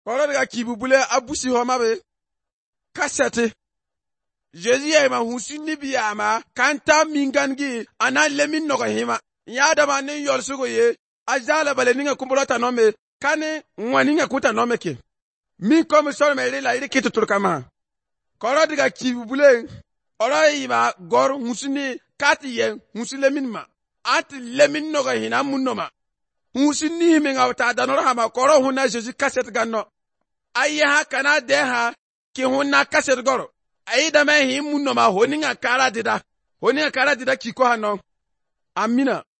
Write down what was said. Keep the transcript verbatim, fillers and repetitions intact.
Koro daga kibubule abusi homa be. Kasete. Jésus ma husini biyama kanta mingangi ana lemin nogo hima. Ya dama ni yor sugo ye. Ajala bale ninga kumbulota nome. Kane ngwaninga kuta nome ke. Mi komi soro me ila iri kitu turkama. Koro daga kibubule. Oro ima gor husini kati ye husini lemin ma. Ati lemin nogo hina munoma. Husini minga ta danoro hama koro huna Jésus kasete ganno. Aye ha kana de ha ki huna kasete goro. Ayi dama hi munoma honinga kara dida. Honinga kara dida kiko hano. Amina.